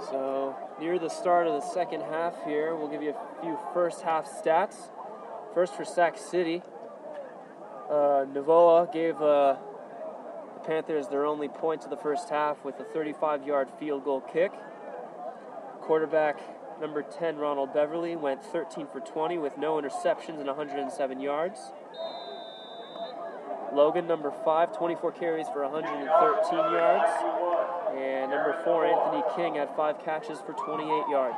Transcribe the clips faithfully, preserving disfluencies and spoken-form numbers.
So near the start of the second half here, we'll give you a few first half stats. First for Sac City, uh, Navoa gave uh, the Panthers their only point of the first half with a thirty-five yard field goal kick. Quarterback number ten, Ronald Beverly, went thirteen for twenty with no interceptions and one hundred seven yards. Logan, number five, twenty-four carries for one hundred thirteen yards. And number four, Anthony King, had five catches for twenty-eight yards.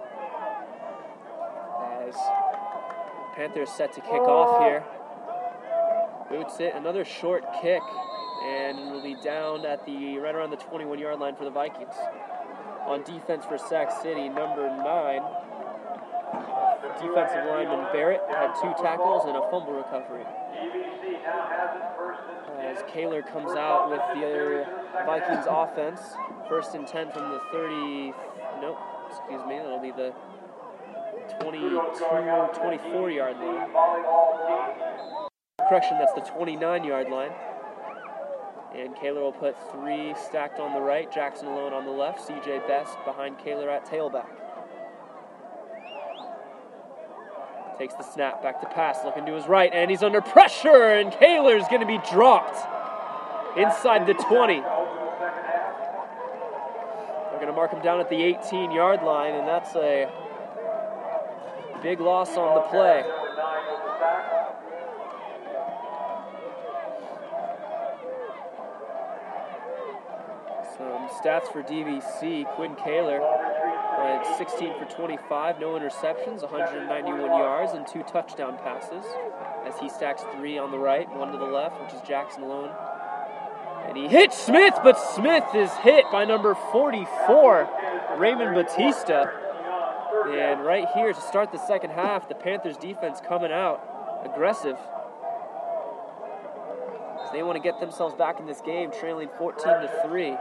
As Panthers set to kick off here. Boots it, another short kick, and it'll be down at the right around the twenty-one yard line for the Vikings. On defense for Sac City, number nine, defensive lineman Barrett had two tackles and a fumble recovery. As Kaler comes out with the Vikings offense, first and ten from the thirty, nope, excuse me, that'll be the twenty-two, twenty-four yard line. Correction, that's the twenty-nine yard line. And Kaler will put three stacked on the right, Jackson alone on the left, C J Best behind Kaler at tailback. Takes the snap, back to pass, looking to his right, and he's under pressure, and Kaler's going to be dropped inside the twenty. They're going to mark him down at the eighteen yard line, and that's a big loss on the play. Some stats for D V C. Quinn Kaler went sixteen for twenty-five, no interceptions, one hundred ninety-one yards, and two touchdown passes, as he stacks three on the right, one to the left, which is Jackson alone. And he hits Smith, but Smith is hit by number forty-four, Raymond Batista. And right here to start the second half, the Panthers defense coming out aggressive. They want to get themselves back in this game, trailing fourteen to three.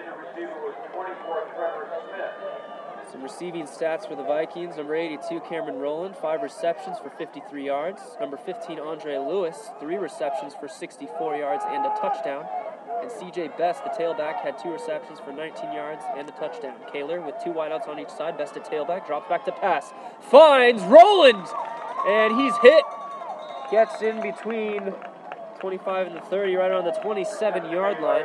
Some receiving stats for the Vikings. Number eighty-two, Cameron Rowland, five receptions for fifty-three yards. Number fifteen, Andre Lewis, three receptions for sixty-four yards and a touchdown. And C J Best, the tailback, had two receptions for nineteen yards and a touchdown. Kaler with two wideouts on each side. Best at tailback, drops back to pass. Finds Rowland, and he's hit. Gets in between twenty-five and the thirty, right on the twenty-seven yard line.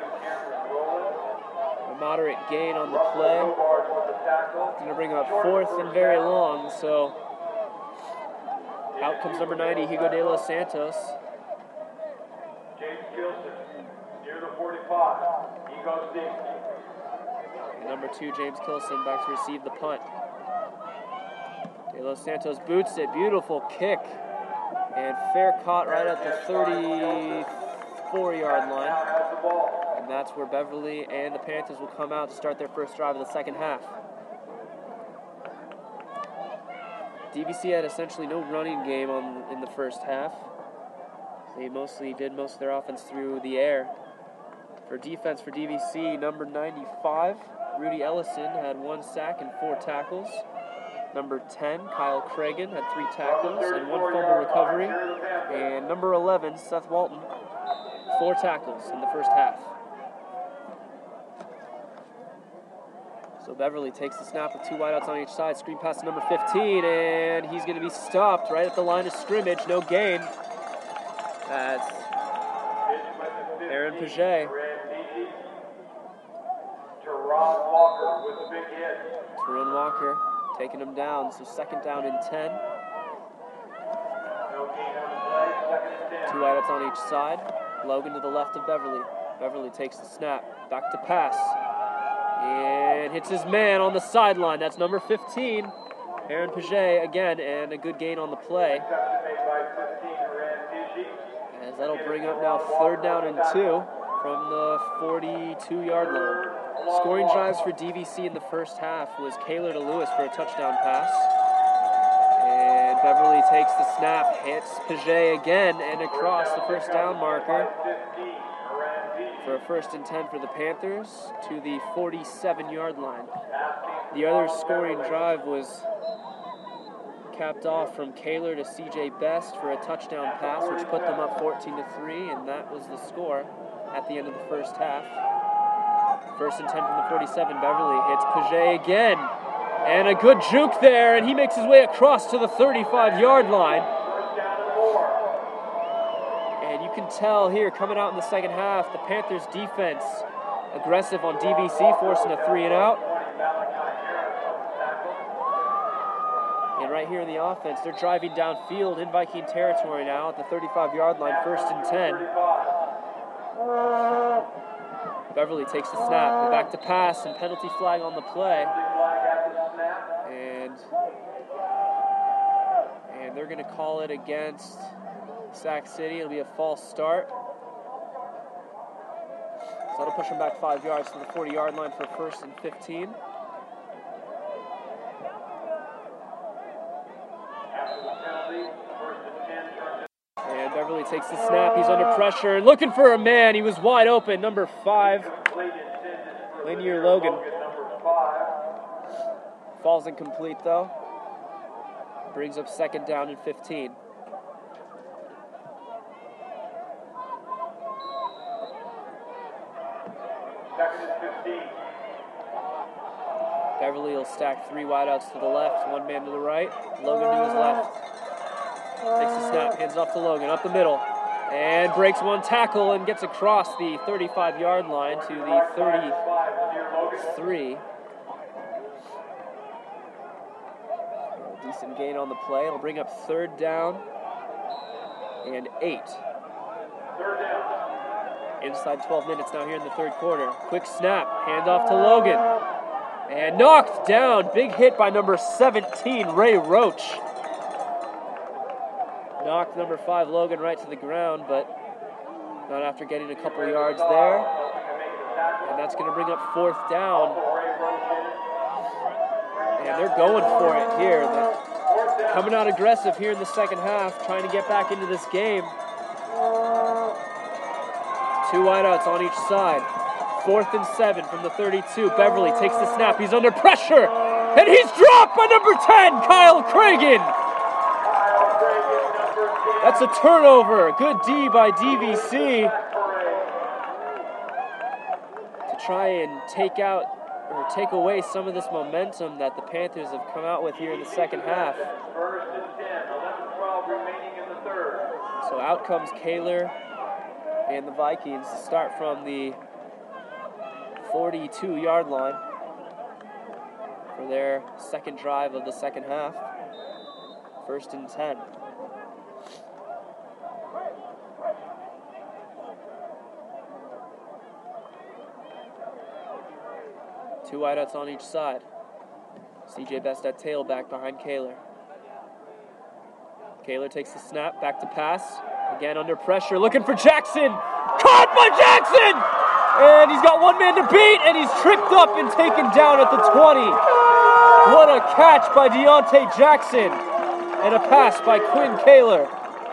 A moderate gain on the play. Going to bring up fourth and very long, so out comes number ninety, Hugo De Los Santos. James Gilson, near the forty-five, he goes deep. And number two, James Kilson, back to receive the punt. De Los Santos boots it, beautiful kick. And fair caught right at the thirty-four yard line. And that's where Beverly and the Panthers will come out to start their first drive of the second half. D V C had essentially no running game on in the first half. They mostly did most of their offense through the air. For defense for D V C, number ninety-five, Rudy Ellison, had one sack and four tackles. Number ten, Kyle Cragen, had three tackles and one fumble recovery. And number eleven, Seth Walton, four tackles in the first half. So Beverly takes the snap with two wideouts on each side. Screen pass to number fifteen, and he's going to be stopped right at the line of scrimmage. No gain. As Aaron Paget. Teron Walker with a big hit. Teron Walker taking him down. So second down and ten. No gain on the play. Second and ten. Two wideouts on each side. Logan to the left of Beverly. Beverly takes the snap. Back to pass. And hits his man on the sideline. That's number fifteen, Aaron Paget again, and a good gain on the play. As that'll bring up now third down and two from the forty-two yard line. Scoring drives for D V C in the first half was Kaler to Lewis for a touchdown pass. And Beverly takes the snap, hits Paget again, and across the first down marker for a first and ten for the Panthers to the forty-seven yard line. The other scoring drive was capped off from Kaler to C J Best for a touchdown pass, which put them up fourteen to three, and that was the score at the end of the first half. First and ten from the forty-seven. Beverly hits Paget again. And a good juke there, and he makes his way across to the thirty-five-yard line. And you can tell here, coming out in the second half, the Panthers' defense aggressive on D V C, forcing a three and out. And right here in the offense, they're driving downfield in Viking territory now at the thirty-five-yard line, first and ten. Beverly takes the snap, back to pass, and penalty flag on the play. And, and they're going to call it against Sac City. It'll be a false start. So that'll push them back five yards to the forty-yard line for first and fifteen. And Beverly takes the snap. He's under pressure. Looking for a man. He was wide open. Number five, Lanier Logan. Falls incomplete, though. Brings up second down and fifteen. Second and fifteen. Beverly will stack three wideouts to the left, one man to the right. Logan to his left. Takes the snap, hands off to Logan, up the middle. And breaks one tackle and gets across the thirty-five-yard line to the thirty-three. Decent gain on the play. It'll bring up third down and eight. Third down. Inside twelve minutes now here in the third quarter. Quick snap, hand off to Logan. And knocked down. Big hit by number seventeen, Ray Roach. Knocked number five, Logan, right to the ground, but not after getting a couple yards there. And that's going to bring up fourth down. And they're going for it here. They're coming out aggressive here in the second half, trying to get back into this game. Two wideouts on each side. Fourth and seven from the thirty-two. Beverly takes the snap. He's under pressure. And he's dropped by number ten, Kyle Cragen. That's a turnover. Good D by D V C to try and take out or take away some of this momentum that the Panthers have come out with here in the second half. First and ten, eleven twelve remaining in the third. So out comes Kaler and the Vikings to start from the forty-two-yard line for their second drive of the second half. First and ten. Two wideouts on each side. C J Best at tailback behind Kaler. Kaler takes the snap, back to pass. Again under pressure, looking for Jackson. Caught by Jackson! And he's got one man to beat, and he's tripped up and taken down at the twenty. What a catch by Deontay Jackson. And a pass by Quinn Kaler.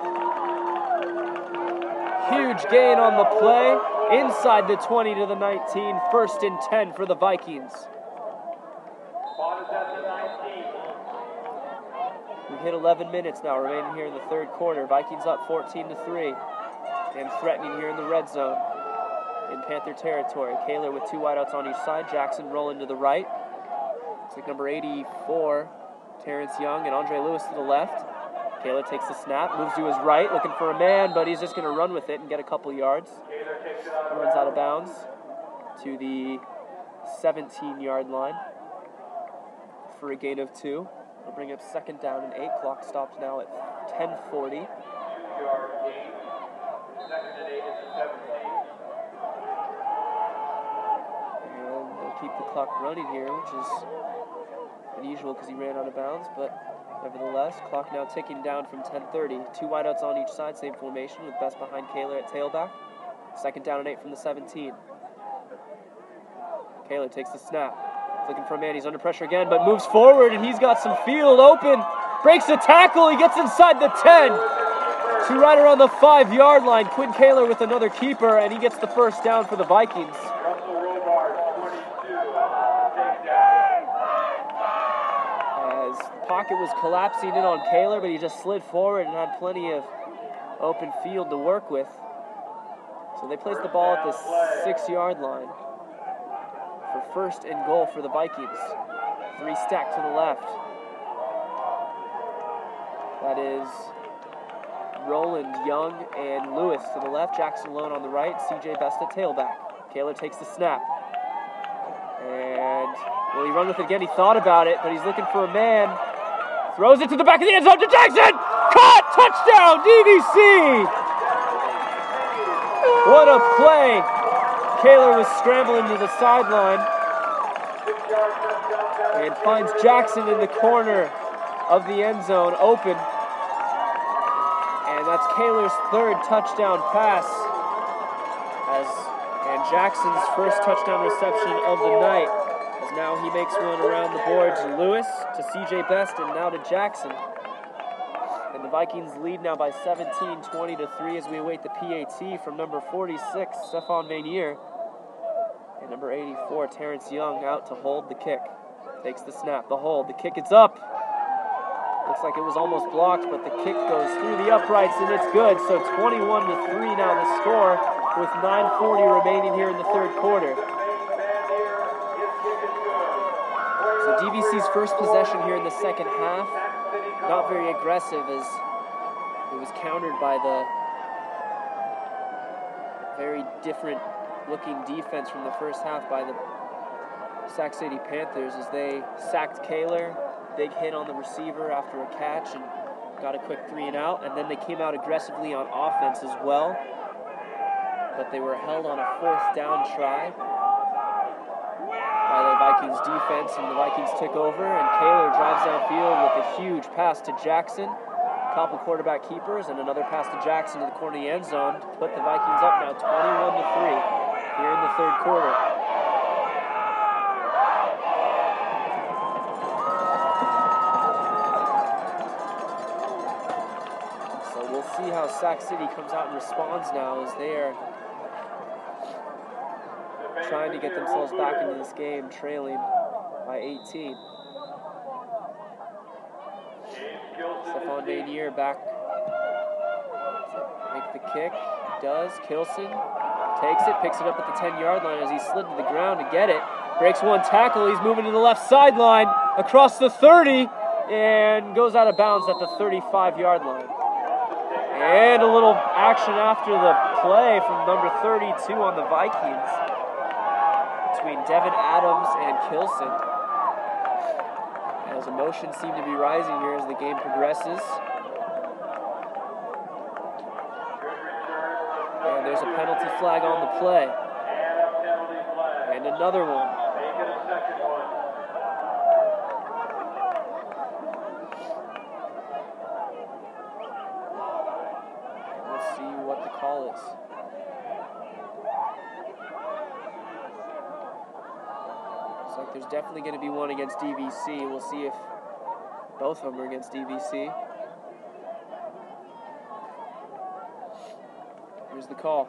Huge gain on the play. Inside the twenty to the nineteen. First and ten for the Vikings. Ball is at the nineteen. We hit eleven minutes now remaining here in the third quarter. Vikings up fourteen to three. And threatening here in the red zone in Panther territory. Kaler with two wideouts on each side. Jackson rolling to the right. It's like number eighty-four, Terrence Young, and Andre Lewis to the left. Kaler takes the snap, moves to his right, looking for a man, but he's just going to run with it and get a couple yards. Runs out of bounds to the seventeen-yard line for a gain of two. We'll bring up second down and eight. Clock stops now at ten forty. Two-yard gain. Second and eight is the seventeen. And they'll keep the clock running here, which is unusual because he ran out of bounds, but nevertheless, clock now ticking down from ten thirty. Two wideouts on each side, same formation with Best behind Kaler at tailback. Second down and eight from the seventeen. Kaler takes the snap. Looking for a man, he's under pressure again, but moves forward, and he's got some field open. Breaks a tackle, he gets inside the ten. To right around the five-yard line. Quinn Kaler with another keeper, and he gets the first down for the Vikings. Russell Robar, twenty-two. Takedown. As the pocket was collapsing in on Kaler, but he just slid forward and had plenty of open field to work with. So they placed the ball at the six-yard line. for first and goal for the Vikings. Three stack to the left. That is Roland, Young, and Lewis to the left. Jackson Lone on the right. C J Best at tailback. Kaler takes the snap. And will he run with it again? He thought about it, but he's looking for a man. Throws it to the back of the end zone to Jackson! Caught! Touchdown, D V C! What a play! Kaler was scrambling to the sideline and finds Jackson in the corner of the end zone open. And that's Kaler's third touchdown pass. As, and Jackson's first touchdown reception of the night. As now he makes one around the board to Lewis, to C J Best, and now to Jackson. And the Vikings lead now by seventeen, twenty to three as we await the P A T from number forty-six, Stefan Vanier. And number eighty-four, Terrence Young, out to hold the kick. Takes the snap, the hold, the kick, it's up. Looks like it was almost blocked, but the kick goes through the uprights and it's good. So twenty-one to three now the score with nine forty remaining here in the third quarter. So D V C's first possession here in the second half, not very aggressive as it was countered by the very different looking defense from the first half by the Sac City Panthers as they sacked Kaler. Big hit on the receiver after a catch and got a quick three and out, and then they came out aggressively on offense as well, but they were held on a fourth down try by the Vikings defense, and the Vikings took over, and Kaler drives downfield with a huge pass to Jackson, a couple quarterback keepers, and another pass to Jackson to the corner of the end zone to put the Vikings up now twenty-one to three here in the third quarter. See how Sac City comes out and responds now as they are trying to get themselves back into this game, trailing by eighteen. Stefan Vanier back to make the kick. Does. Kilson takes it, picks it up at the ten-yard line as he slid to the ground to get it. Breaks one tackle. He's moving to the left sideline across the thirty and goes out of bounds at the thirty-five-yard line. And a little action after the play from number thirty-two on the Vikings between Devin Adams and Kilson. As emotions seem to be rising here as the game progresses. And there's a penalty flag on the play. And another one. What the call is. Looks like there's definitely going to be one against D V C. We'll see if both of them are against D V C. Here's the call.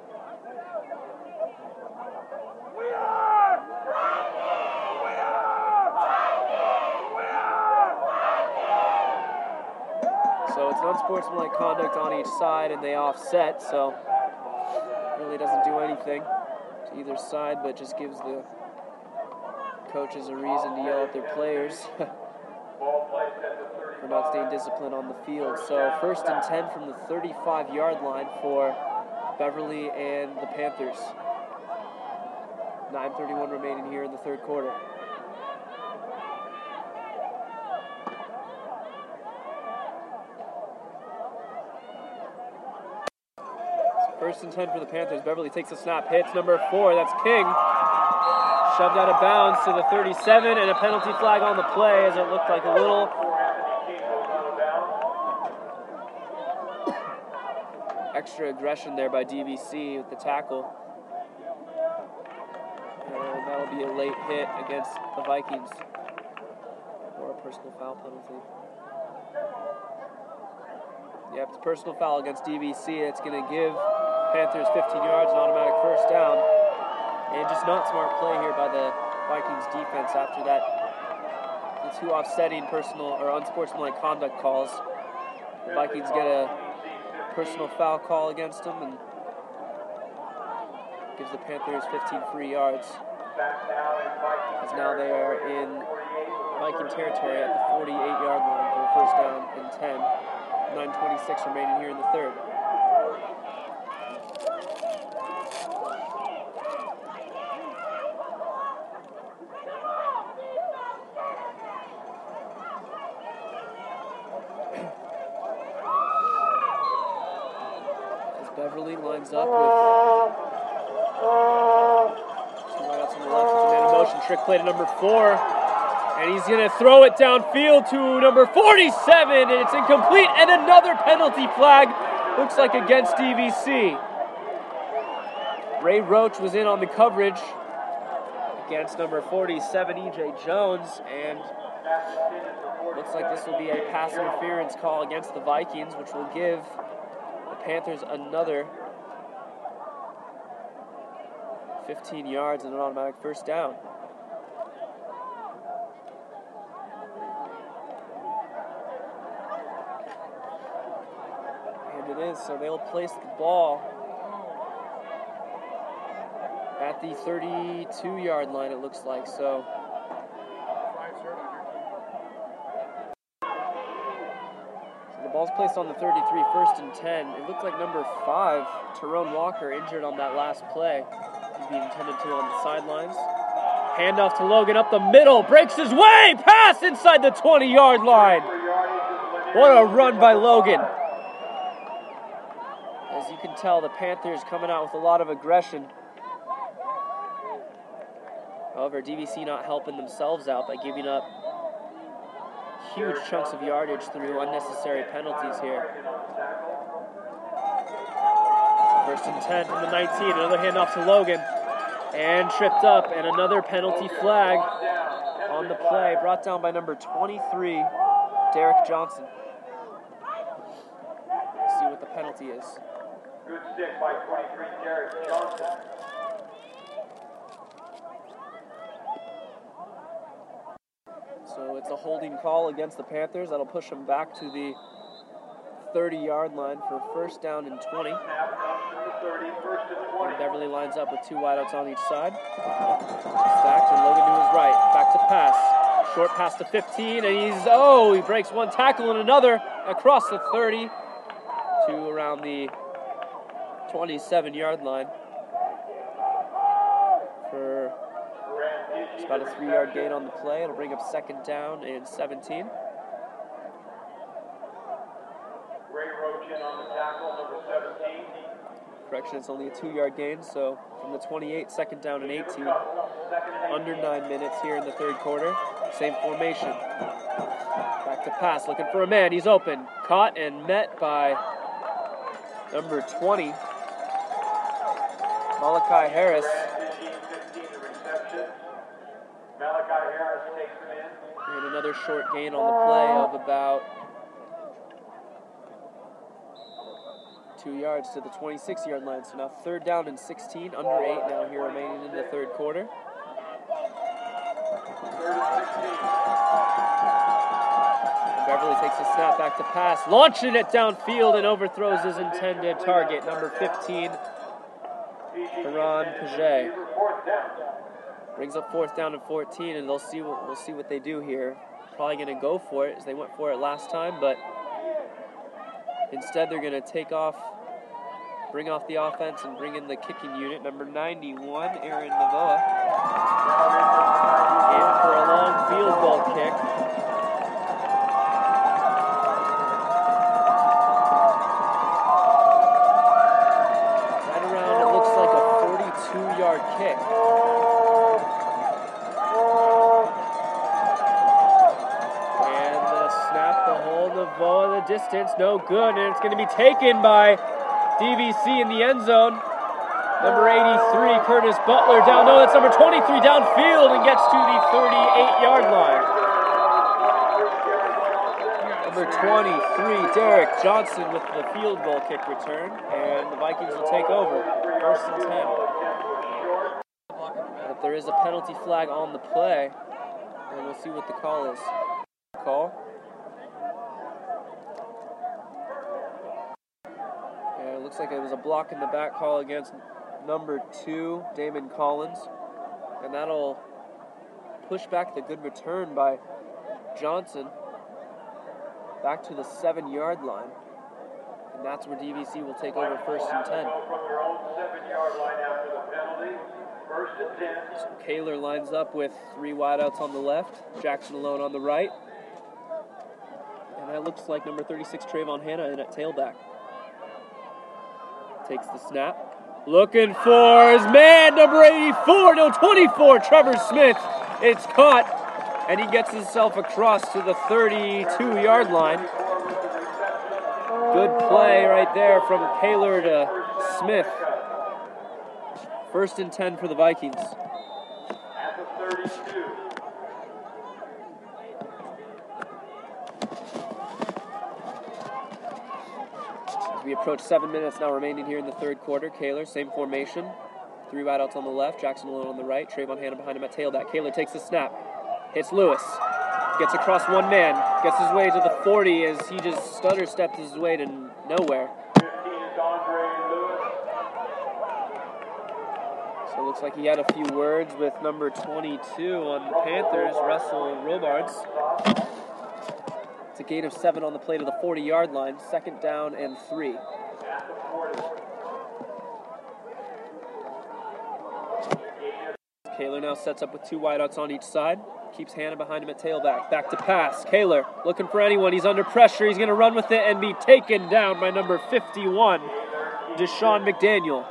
So it's unsportsmanlike conduct on each side, and they offset, so it really doesn't do anything to either side, but just gives the coaches a reason to yell at their players for not staying disciplined on the field. So first and ten from the thirty-five-yard line for Beverly and the Panthers. nine thirty-one remaining here in the third quarter. First and ten for the Panthers. Beverly takes a snap, hits number four. That's King. Shoved out of bounds to the thirty-seven, and a penalty flag on the play as it looked like a little extra aggression there by D V C with the tackle. And that'll be a late hit against the Vikings or a personal foul penalty. Yep, it's a personal foul against D V C. It's going to give Panthers fifteen yards, an automatic first down. And just not smart play here by the Vikings defense after that. The two offsetting personal or unsportsmanlike conduct calls. The Vikings get a personal foul call against them and gives the Panthers fifteen free yards. As now they are in Viking territory at the forty-eight yard line for a first down and ten. nine twenty-six remaining here in the third. As Beverly lines up with two wideouts on the left, it's a man in motion, trick play to number four. And he's going to throw it downfield to number forty-seven, and it's incomplete, and another penalty flag, looks like against D V C. Ray Roach was in on the coverage against number forty-seven, E J Jones, and looks like this will be a pass interference call against the Vikings, which will give the Panthers another fifteen yards and an automatic first down. It is, so they'll place the ball at the thirty-two yard line, it looks like. So, so the ball's placed on the thirty-three, first and ten. It looks like number five, Tyrone Walker, injured on that last play. He's being tended to on the sidelines. Handoff to Logan up the middle, breaks his way, pass inside the twenty yard line. What a run by Logan. As you can tell, the Panthers coming out with a lot of aggression. However, D V C not helping themselves out by giving up huge chunks of yardage through unnecessary penalties here. First and ten from the nineteen, another handoff to Logan. And tripped up, and another penalty flag on the play, brought down by number twenty-three, Derek Johnson. Let's see what the penalty is. Good stick by twenty-three, Derek Johnson. So it's a holding call against the Panthers. That'll push them back to the thirty yard line for first down and twenty. And Beverly lines up with two wideouts on each side. Stacked and Logan to his right. Back to pass. Short pass to fifteen, and he's, oh, he breaks one tackle and another across the thirty to around the twenty-seven yard line for it's about a three yard gain on the play. It'll bring up second down and seventeen. Ray Roach in on the tackle, number seventeen. Correction, it's only a two yard gain, so from the twenty-eight, second down and eighteen. Under nine minutes here in the third quarter. Same formation. Back to pass, looking for a man. He's open. Caught and met by number twenty, Malachi Harris. Malachi Harris takes him in. And another short gain on the play of about two yards to the twenty-six yard line. So now third down and sixteen, under eight now here remaining in the third quarter. And Beverly takes a snap back to pass, launching it downfield and overthrows his intended target, number fifteen, Karan Paget. Brings up fourth down and fourteen, and they'll see what we'll see what they do here. Probably going to go for it as they went for it last time, but instead they're going to take off, bring off the offense and bring in the kicking unit. Number ninety-one, Aaron Navoa, in for a long field goal kick. Right around, it looks like a forty-two yard kick. And the snap, the hold of Navoa, the distance, no good, and it's going to be taken by D V C in the end zone. Number eighty-three, Curtis Butler down. No, that's number twenty-three downfield and gets to the thirty-eight yard line. Number twenty-three, Derek Johnson with the field goal kick return, and the Vikings will take over. First and ten. But there is a penalty flag on the play, and we'll see what the call is. Call. Yeah, it looks like it was a block in the back call against number two, Damon Collins. And that'll push back the good return by Johnson back to the seven-yard line. And that's where D V C will take over first and ten. From your own seven-yard line after the penalty. First and ten. So Kaler lines up with three wideouts on the left, Jackson alone on the right. And that looks like number thirty-six, Trayvon Hanna, in at tailback. Takes the snap. Looking for his man, number eighty-four, no, twenty-four, Trevor Smith. It's caught, and he gets himself across to the thirty-two-yard line. Good play right there from Kaler to Smith. First and ten for the Vikings. At the thirty-two. As we approach seven minutes now remaining here in the third quarter, Kaler, same formation. Three wideouts on the left, Jackson alone on the right, Trayvon Hanna behind him at tailback. Kaler takes the snap, hits Lewis, gets across one man, gets his way to the forty as he just stutter steps his way to nowhere. fifteen is Andre Lewis. So it looks like he had a few words with number twenty-two on the Panthers, Russell Robards. It's a gain of seven on the play to the forty-yard line, second down and three. At the forty. Kaler now sets up with two wideouts on each side. Keeps Hanna behind him at tailback. Back to pass. Kaler looking for anyone. He's under pressure. He's going to run with it and be taken down by number fifty-one, Deshaun McDaniel.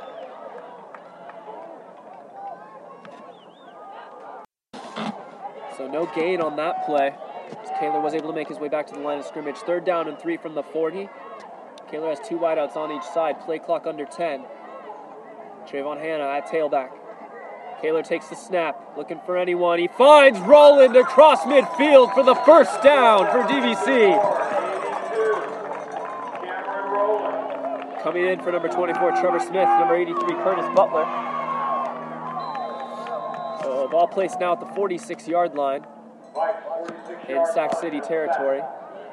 So no gain on that play. Kaler was able to make his way back to the line of scrimmage. Third down and three from the forty. Kaler has two wideouts on each side. Play clock under ten. Trayvon Hanna at tailback. Kaler takes the snap, looking for anyone. He finds Roland across midfield for the first down for D V C. Coming in for number twenty-four, Trevor Smith, number eighty-three, Curtis Butler. So ball placed now at the forty-six-yard line in Sac City territory.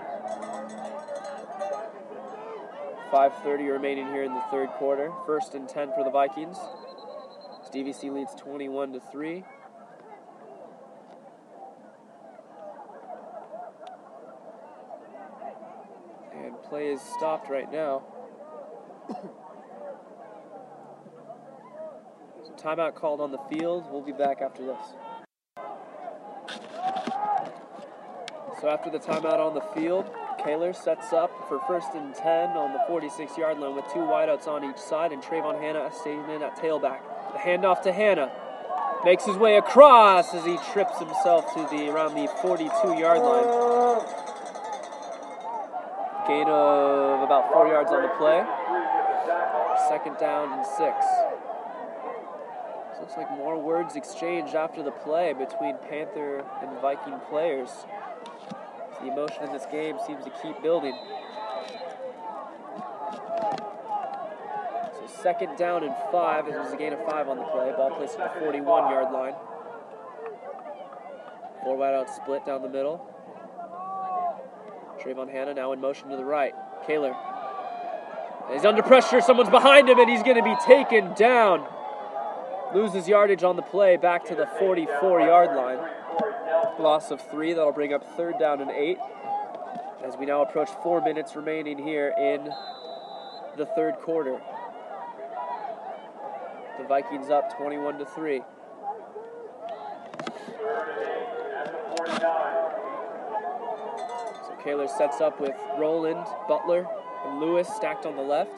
five thirty remaining here in the third quarter. First and ten for the Vikings. D V C leads twenty-one to three. And play is stopped right now. So timeout called on the field. We'll be back after this. So after the timeout on the field, Kaler sets up for first and ten on the forty-six-yard line with two wideouts on each side, and Trayvon Hanna staying in at tailback. The handoff to Hanna. Makes his way across as he trips himself to the around the forty-two-yard line. Gain of about four yards on the play. Second down and six. So looks like more words exchanged after the play between Panther and Viking players. The emotion in this game seems to keep building. So second down and five. It was a gain of five on the play. Ball placed at the forty-one-yard line. Four wideouts split down the middle. Trayvon Hanna now in motion to the right. Kaler. He's under pressure. Someone's behind him, and he's going to be taken down. Loses yardage on the play back to the forty-four-yard line. Loss of three. That'll bring up third down and eight. As we now approach four minutes remaining here in the third quarter. The Vikings up twenty-one to three. So Kaler sets up with Roland, Butler, and Lewis stacked on the left.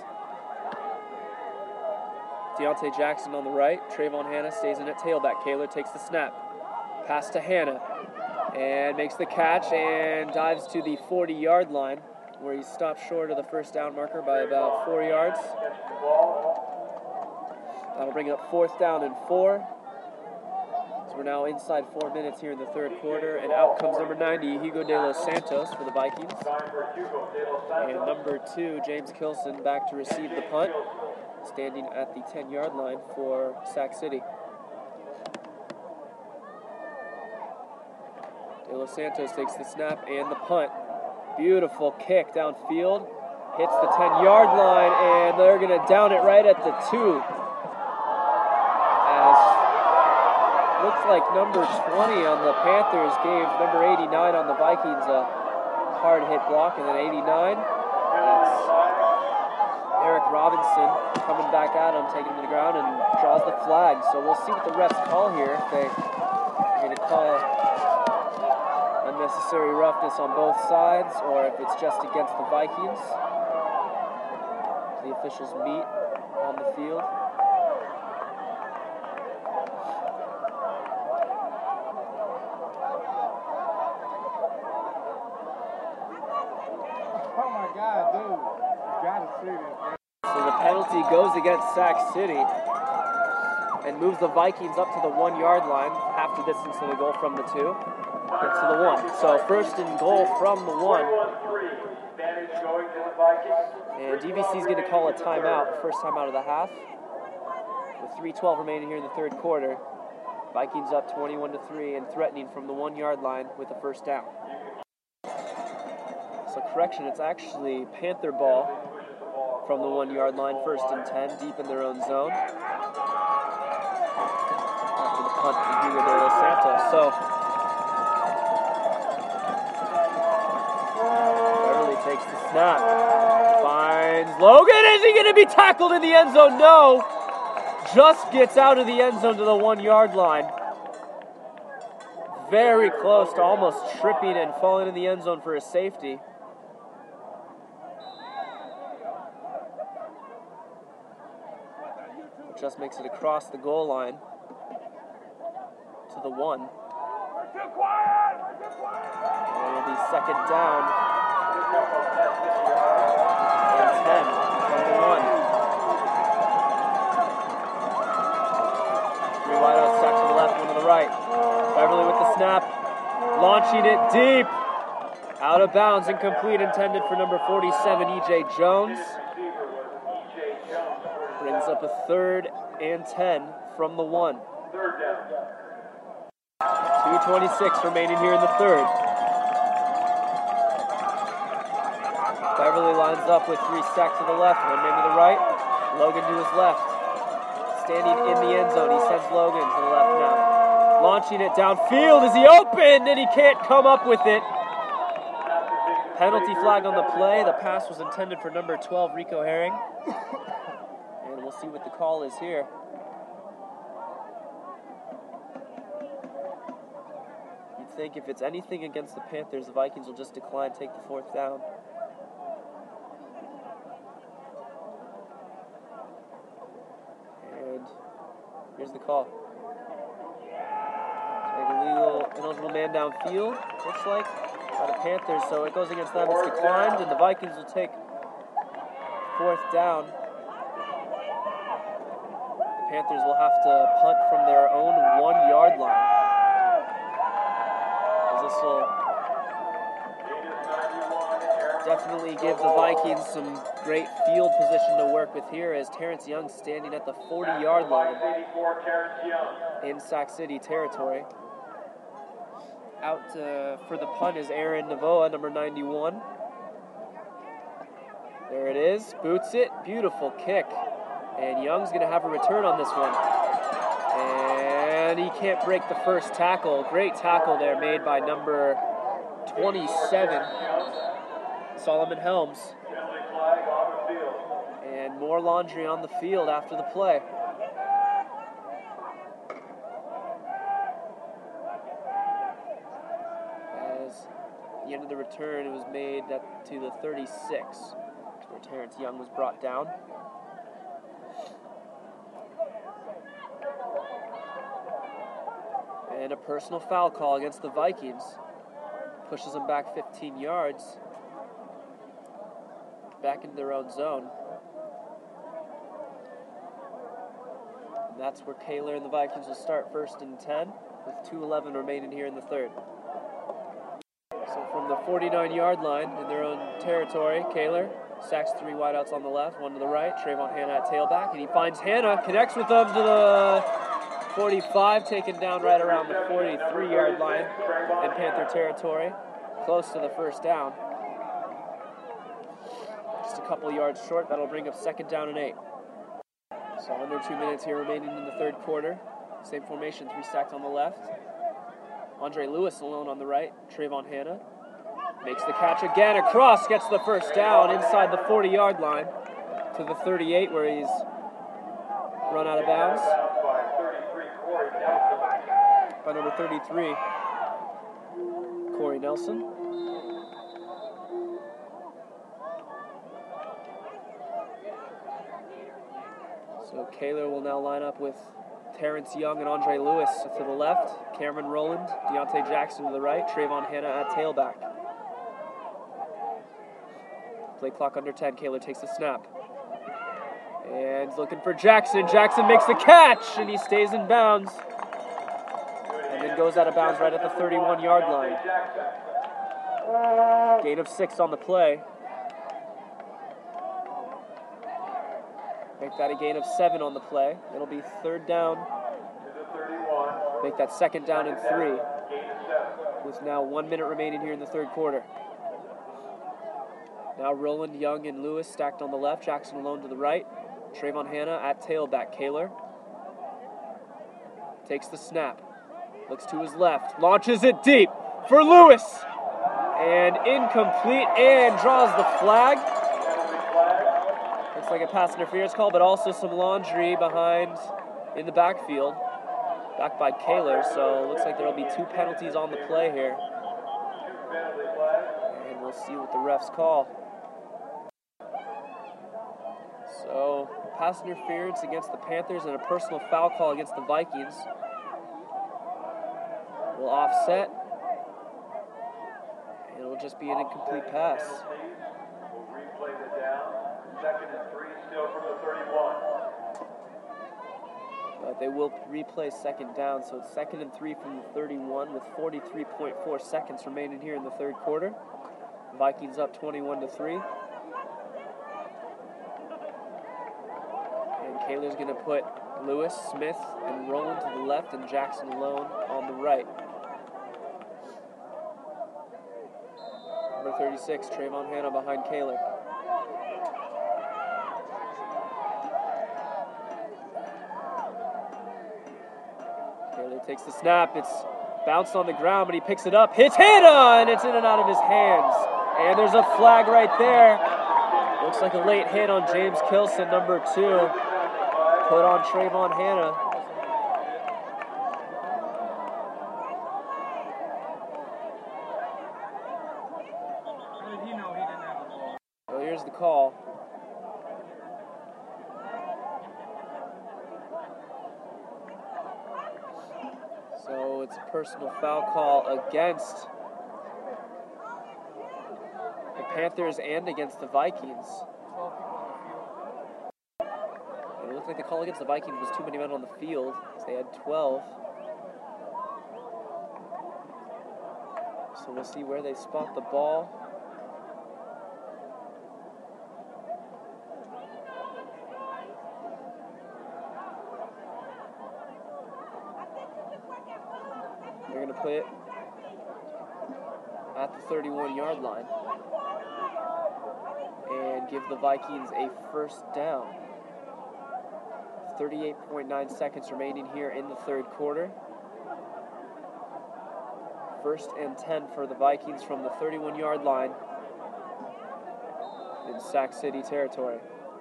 Deontay Jackson on the right. Trayvon Hanna stays in at tailback. Kaler takes the snap. Pass to Hanna. And makes the catch and dives to the forty-yard line, where he stopped short of the first down marker by about four yards. That'll bring up fourth down and four. So we're now inside four minutes here in the third quarter, and out comes number ninety, Hugo de los Santos for the Vikings. And number two, James Kilson, back to receive the punt, standing at the ten-yard line for Sac City. De Los Santos takes the snap and the punt. Beautiful kick downfield. Hits the ten-yard line, and they're going to down it right at the two. As looks Looks like number twenty on the Panthers gave number eighty-nine on the Vikings a hard hit block, and then eighty-nine, that's Eric Robinson coming back at him, taking him to the ground, and draws the flag. So we'll see what the refs call here. If they are going to call unnecessary roughness on both sides, or if it's just against the Vikings. The officials meet on the field. Oh my God, dude. You gotta see this, man. So the penalty goes against Sac City and moves the Vikings up to the one-yard line, half the distance to the goal from the two, and to the one. So first and goal from the one. And D V C is going to call a timeout, first timeout of the half, with three twelve remaining here in the third quarter. Vikings up twenty-one to three and threatening from the one-yard line with a first down. So correction, it's actually Panther ball from the one-yard line, first and ten, deep in their own zone. After the punt from Hugo de Los Santos. So Beverly takes the snap, finds Logan. Is he going to be tackled in the end zone? No. Just gets out of the end zone to the one-yard line. Very close to almost tripping and falling in the end zone for a safety. Just makes it across the goal line to the one. And it'll be second down and ten from the one. Three wideouts, stacked to the left, one to the right. Beverly with the snap, launching it deep. Out of bounds, incomplete, intended for number forty-seven, E J Jones. Brings up a third and ten from the one. two twenty-six remaining here in the third. Beverly lines up with three sacks to the left, one man to the right. Logan to his left. Standing in the end zone, he sends Logan to the left now. Launching it downfield. Is he open? And he can't come up with it. Penalty flag on the play. The pass was intended for number twelve, Rico Herring. And we'll see what the call is here. You'd think if it's anything against the Panthers, the Vikings will just decline, take the fourth down. And here's the call. Take a legal, ineligible man downfield, looks like, by the Panthers. So it goes against them, it's declined, and the Vikings will take fourth down. Panthers will have to punt from their own one-yard line. As this will definitely give the Vikings some great field position to work with here, as Terrence Young standing at the forty-yard line in Sac City territory. Out uh, for the punt is Aaron Navoa, number ninety-one. There it is, boots it, beautiful kick. And Young's going to have a return on this one. And he can't break the first tackle. Great tackle there made by number twenty-seven, Solomon Helms. And more laundry on the field after the play. As at the end of the return, it was made that to the thirty-six, where Terrence Young was brought down. And a personal foul call against the Vikings. Pushes them back fifteen yards. Back into their own zone. And that's where Kaler and the Vikings will start first and ten, with two eleven remaining here in the third. So from the forty-nine-yard line in their own territory, Kaler sacks three wideouts on the left, one to the right. Trayvon Hanna at tailback, and he finds Hanna, connects with them to the forty-five, taken down right around the forty-three-yard line in Panther territory, close to the first down. Just a couple yards short. That'll bring up second down and eight. So under two minutes here remaining in the third quarter. Same formation, three stacked on the left. Andre Lewis alone on the right. Trayvon Hanna makes the catch again. Across, gets the first down inside the forty-yard line to the thirty-eight where he's run out of bounds. By number thirty-three, Corey Nelson. So Kaler will now line up with Terrence Young and Andre Lewis to the left, Cameron Rowland, Deontay Jackson to the right, Trayvon Hanna at tailback. Play clock under ten, Kaler takes the snap. And looking for Jackson. Jackson makes the catch, and he stays in bounds. And then goes out of bounds right at the thirty-one-yard line. Gain of six on the play. Make that a gain of seven on the play. It'll be third down. Make that second down and three. With now one minute remaining here in the third quarter. Now Rowland, Young, and Lewis stacked on the left. Jackson alone to the right. Trayvon Hanna at tailback. Kaler takes the snap. Looks to his left. Launches it deep for Lewis. And incomplete and draws the flag. Looks like a pass interference call, but also some laundry behind in the backfield. Back by Kaler, so looks like there'll be two penalties on the play here. And we'll see what the refs call. So, pass interference against the Panthers and a personal foul call against the Vikings will offset. It'll just be an incomplete pass. We'll replay the down. Second and three, still from the thirty-one. But they will replay second down, so it's second and three from the thirty-one with forty-three point four seconds remaining here in the third quarter. Vikings up twenty-one to three. And Kaler's going to put Lewis, Smith, and Rowland to the left and Jackson alone on the right. Number thirty-six, Trayvon Hanna behind Kaler. Kaler takes the snap. It's bounced on the ground, but he picks it up. Hits Hanna, and it's in and out of his hands. And there's a flag right there. Looks like a late hit on James Kilson, number two. Put on Trayvon Hanna. How did he know he didn't have the ball? Well, here's the call. So it's a personal foul call against the Panthers and against the Vikings. It looked like the call against the Vikings was too many men on the field, because they had twelve. So we'll see where they spot the ball. They're going to put it at the thirty-one-yard line and give the Vikings a first down. thirty-eight point nine seconds remaining here in the third quarter. First and ten for the Vikings from the thirty-one-yard line in Sac City territory.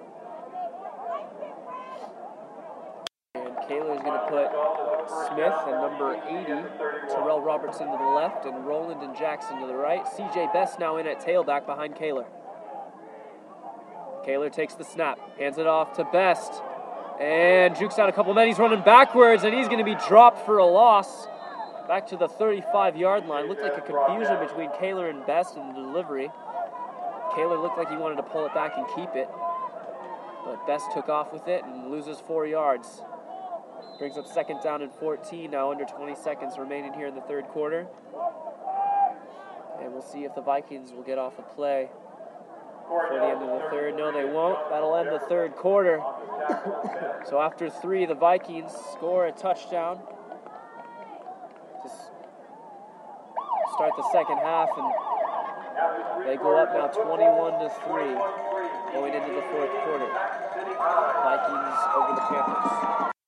And Kaler is going to put Smith and number eighty, Terrell Robertson to the left, and Rowland and Jackson to the right. C J Best now in at tailback behind Kaler. Kaler takes the snap, hands it off to Best, and jukes out a couple men. He's running backwards, and he's going to be dropped for a loss. Back to the thirty-five-yard line. Looked like a confusion between Kaler and Best in the delivery. Kaler looked like he wanted to pull it back and keep it, but Best took off with it and loses four yards. Brings up second down and fourteen, now under twenty seconds remaining here in the third quarter. And we'll see if the Vikings will get off a play before the end of the third. No, they won't. That'll end the third quarter. So after three, the Vikings score a touchdown to start the second half, and they go up now twenty-one to three going into the fourth quarter. Vikings over the Panthers.